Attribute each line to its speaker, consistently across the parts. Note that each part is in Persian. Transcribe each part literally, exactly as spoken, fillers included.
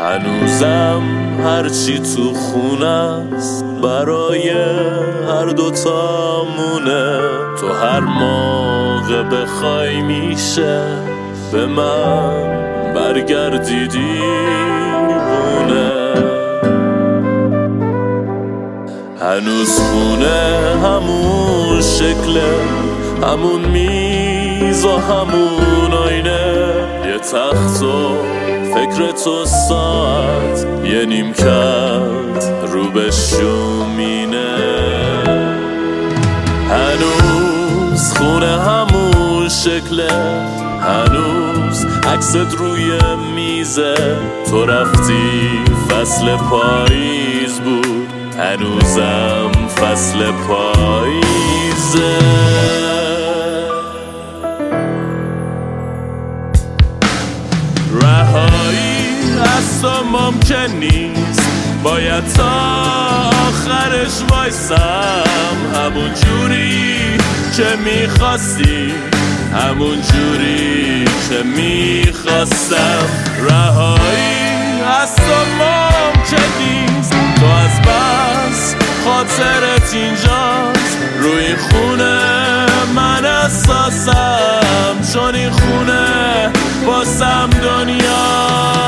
Speaker 1: هنوزم هرچی تو خونه است برای هر دوتامونه. تو هر موقع بخوای میشه به من برگردی دیوونه. هنوز خونه همون شکله، همون میز و همون آینه، یه تخت و فکر تو ساعت، یه نیمکت رو به شومینه. هنوز خونه همون شکله، هنوز عکست روی میزه. تو رفتی فصل پاییز بود، هنوزم فصل پاییزه. رهایی از تو ممکن نیست، باید تا آخرش وایسم. همون جوری که میخواستی، همون جوری که میخواستم. رهایی از تو ممکن نیست، تو از بس خاطرت اینجاست. روی این خونه من اساسم، چون این خونه باسم دنیا.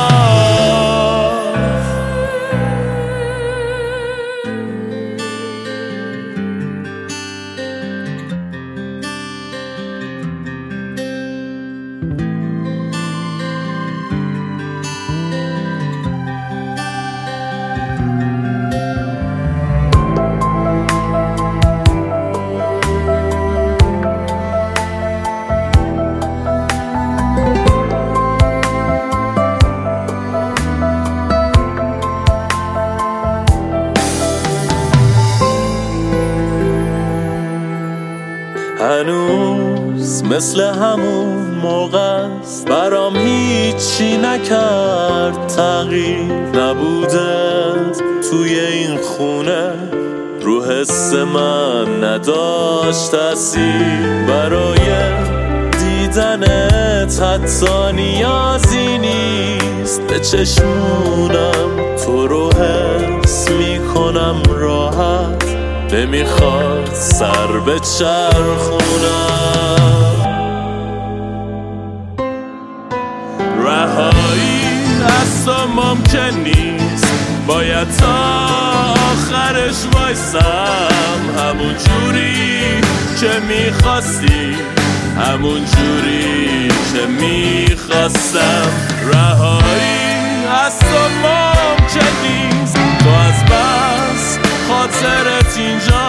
Speaker 1: هنوز مثل همون موقع است، برام هیچی نکرد تغییر. نبودت توی این خونه رو حس من نداشت تأثیر. برای دیدنت حتی نیازی نیست، به چشمونم تو رو حس میکنم راحت. نمیخواد سر به چرخونم. رهایی از تو ممکن نیست، باید تا آخرش وایسم. همون جوری که میخواستی، همون جوری که میخواستم. رهایی از تو ممکن نیست، تو از بس خاطرت اینجا.